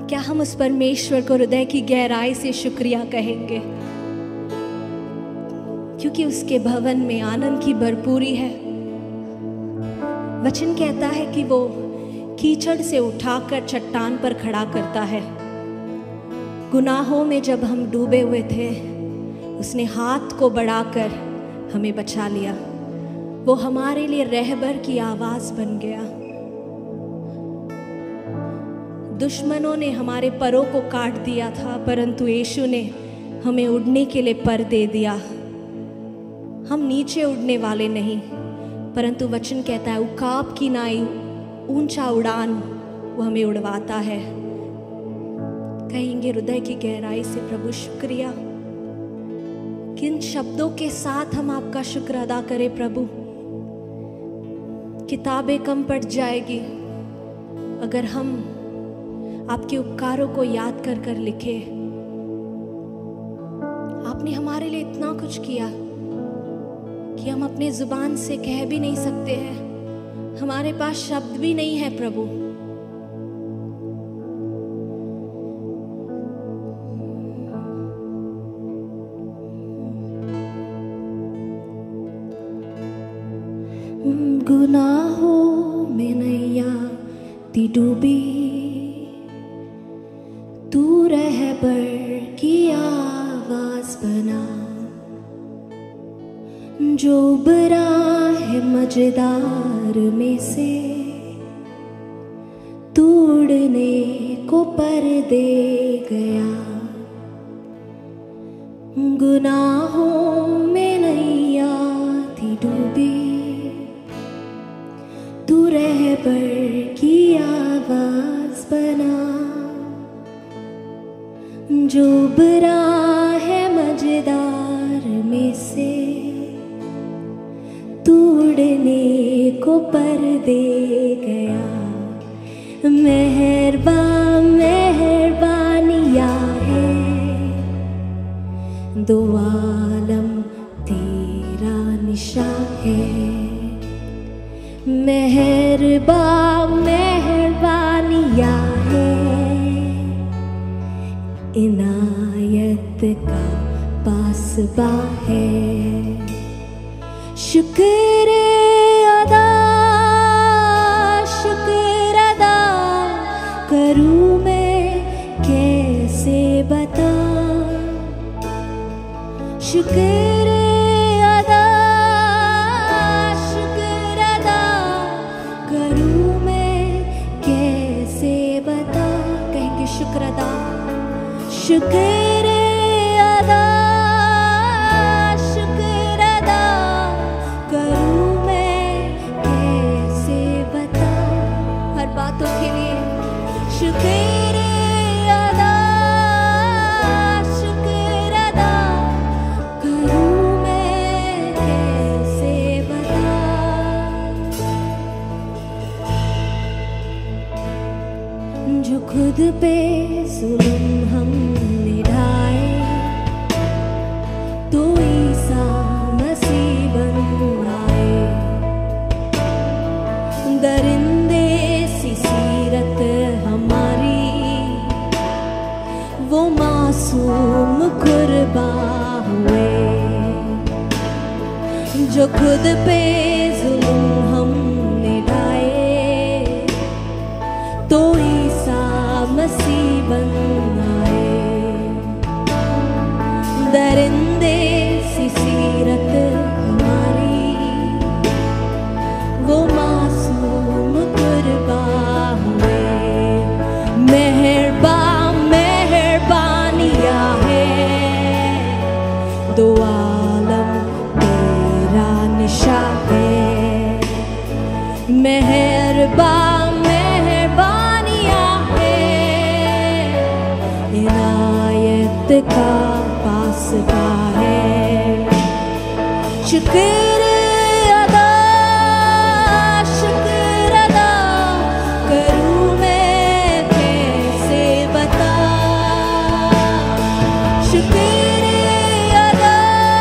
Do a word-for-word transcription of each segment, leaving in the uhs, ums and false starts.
क्या हम उस परमेश्वर को हृदय की गहराई से शुक्रिया कहेंगे, क्योंकि उसके भवन में आनंद की भरपूरी है। वचन कहता है कि वो कीचड़ से उठाकर चट्टान पर खड़ा करता है। गुनाहों में जब हम डूबे हुए थे, उसने हाथ को बढ़ाकर हमें बचा लिया। वो हमारे लिए रहबर की आवाज बन गया। दुश्मनों ने हमारे परों को काट दिया था, परंतु यीशु ने हमें उड़ने के लिए पर दे दिया। हम नीचे उड़ने वाले नहीं, परंतु वचन कहता है उकाब की नाई ऊंचा उड़ान वो हमें उड़वाता है। कहेंगे हृदय की गहराई से, प्रभु शुक्रिया। किन शब्दों के साथ हम आपका शुक्र अदा करें प्रभु। किताबें कम पड़ जाएगी अगर हम आपके उपकारों को याद कर कर लिखे। आपने हमारे लिए इतना कुछ किया कि हम अपने जुबान से कह भी नहीं सकते हैं, हमारे पास शब्द भी नहीं है प्रभु। गुनाहों में नैया थी डूबी, तू रहबर की आवाज बना। जो बरा है मजेदार में से, तोड़ने को पर दे गया। गुनाहों में नैया थी डूबी, तू रहबर की आवाज बना। जो बरा है मजेदार में से, तोड़ने को पर दे गया। मेहरबान मेहरबानिया है, दो आलम तेरा निशान है। मेहरबान मेहरबानिया है, इनायत का पासबा है। शुक्र अदा शुक्र अदा करूं मैं कैसे बता। शुक्र अदा शुक्र अदा करूं मैं कैसे बता। कहेंगे शुक्र अदा शुक्र अदा शुक्र अदा करूं मैं कैसे बता। हर बातों के लिए शुक्र अदा शुक्र अदा करूं मैं कैसे बता। जो खुद पे जुल्म हमने ढाए, तो ईसा मसीह बन आए। दरिंदे सी सीरत हमारी, वो मासूम कुर्बान हुए। जो खुद पे जुल्म हमने ढाए, तो ईसा मसीह बन आए। दरिंदे सी सीरत हमारी, वो मासूम कुर्बान हुए। मेहरबान मेहरबानिया है, दो आलम तेरा निशा है। मेहरबान मेहरबानिया है, इनायत का पासबा है। शुक्र अदा शुक्र अदा करूं मैं कैसे बता। शुक्र अदा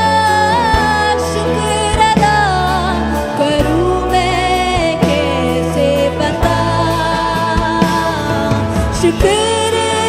शुक्र अदा करूं मैं कैसे बता। शुक्र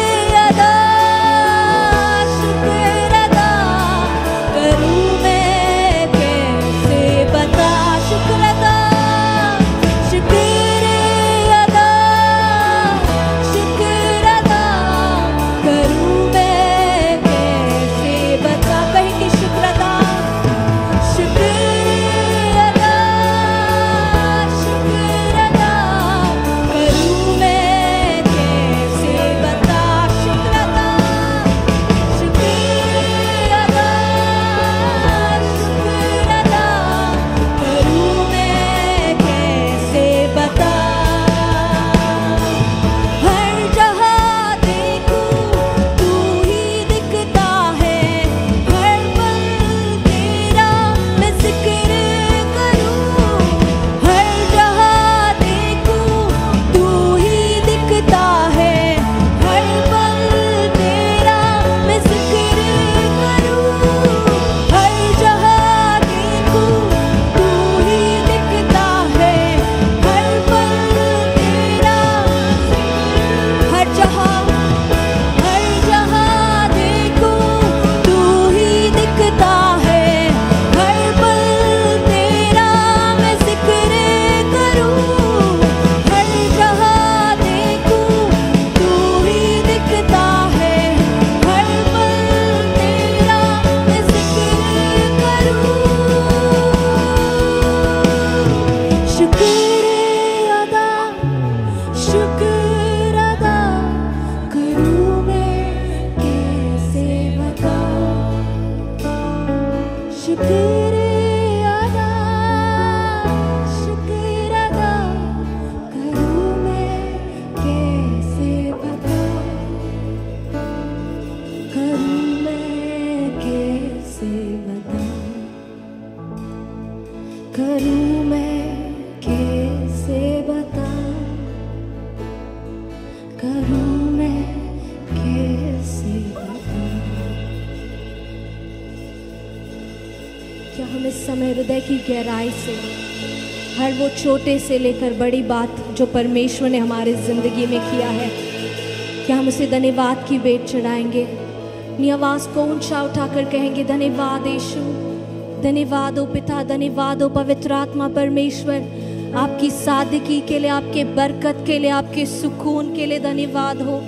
करूं मैं कैसे बताऊं। क्या हम इस समय हृदय की गहराई से हर वो छोटे से लेकर बड़ी बात जो परमेश्वर ने हमारी जिंदगी में किया है, क्या हम उसे धन्यवाद की भेंट चढ़ाएंगे? अपनी आवाज को ऊंचा उठाकर कहेंगे, धन्यवाद यीशु, धन्यवाद ओ पिता, धन्यवाद ओ पवित्र आत्मा परमेश्वर, आपकी सादगी के लिए, आपके बरकत के लिए, आपके सुकून के लिए धन्यवाद हो।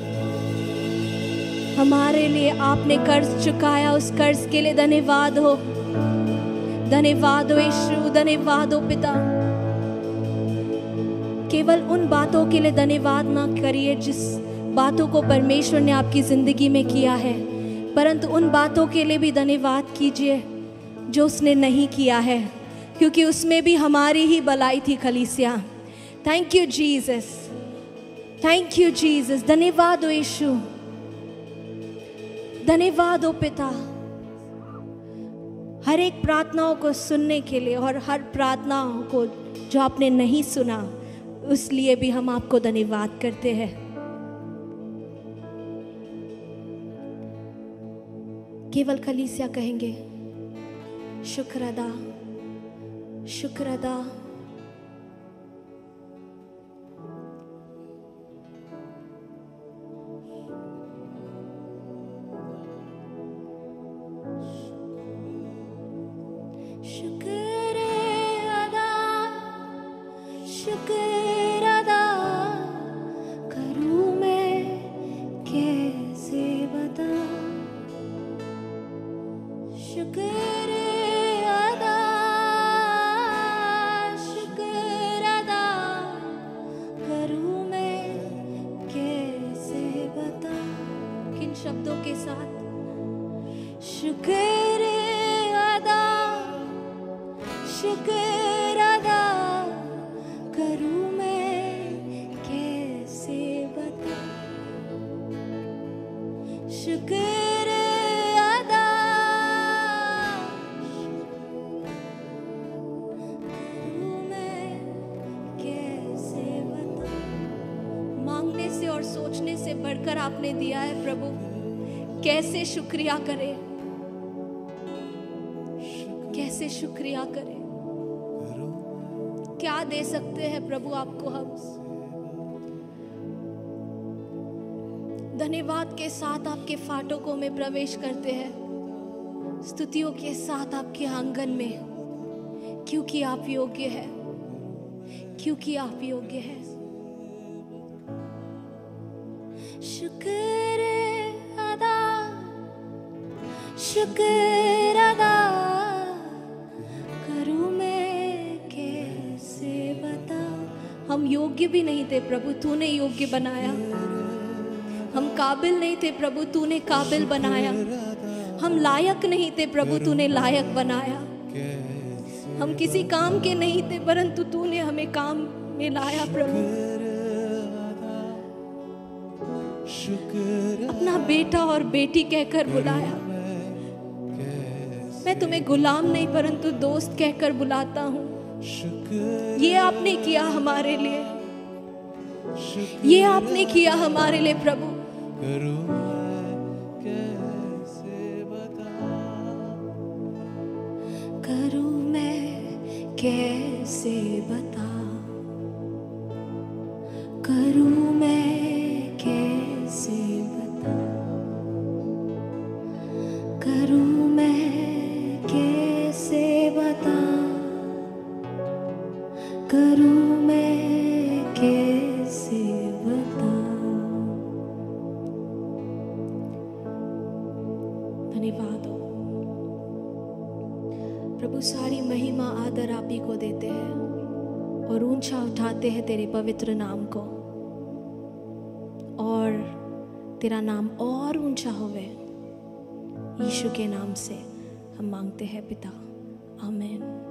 हमारे लिए आपने कर्ज चुकाया, उस कर्ज के लिए धन्यवाद हो। धन्यवाद हो यीशु, धन्यवाद हो पिता। केवल उन बातों के लिए धन्यवाद ना करिए जिस बातों को परमेश्वर ने आपकी जिंदगी में किया है, परंतु उन बातों के लिए भी धन्यवाद कीजिए जो उसने नहीं किया है, क्योंकि उसमें भी हमारी ही भलाई थी कलीसिया। Thank you Jesus, thank you Jesus. धन्यवाद हो यीशु, धन्यवाद हो पिता, हर एक प्रार्थनाओं को सुनने के लिए और हर प्रार्थनाओं को जो आपने नहीं सुना उस लिए भी हम आपको धन्यवाद करते हैं। केवल कलीसिया कहेंगे, शुक्र अदा, शुक्र अदा। शुक्र अदा, शुक्र अदा करूं मैं कैसे बता। शुक्र अदा, शुक्र अदा करूं मैं कैसे बता। किन शब्दों के साथ? शुक्र अदा, शुक्र अदा करूं मैं कैसे बता। शुक्र अदा करूं मैं कैसे बता। मांगने से और सोचने से बढ़कर आपने दिया है प्रभु, कैसे शुक्रिया करें, कैसे शुक्रिया करें। क्या दे सकते हैं प्रभु आपको हम? धन्यवाद के साथ आपके फाटकों में प्रवेश करते हैं, स्तुतियों के साथ आपके आंगन में, क्योंकि आप योग्य हैं, क्योंकि आप योग्य हैं। शुक्र अदा, शुक्र अदा करूं मैं कैसे बता। हम योग्य भी नहीं थे प्रभु, तूने योग्य बनाया। हम काबिल नहीं थे प्रभु, तूने काबिल बनाया। हम लायक नहीं थे प्रभु, तूने लायक बनाया। हम किसी काम के नहीं थे, परंतु तूने हमें काम में लाया प्रभु। अपना बेटा और बेटी कहकर बुलाया। मैं तुम्हें गुलाम नहीं परंतु दोस्त कहकर बुलाता हूँ। ये आपने किया हमारे लिए, ये आपने किया हमारे लिए प्रभु। करूं मैं कैसे बता, करूं मैं कैसे बता, करूं मैं कैसे बता, करूं मैं कैसे बता। धन्यवाद हो प्रभु, सारी महिमा आदर आप ही को देते हैं और ऊंचा उठाते हैं तेरे पवित्र नाम को, और तेरा नाम और ऊंचा होवे। यीशु के नाम से हम मांगते हैं पिता, आमीन।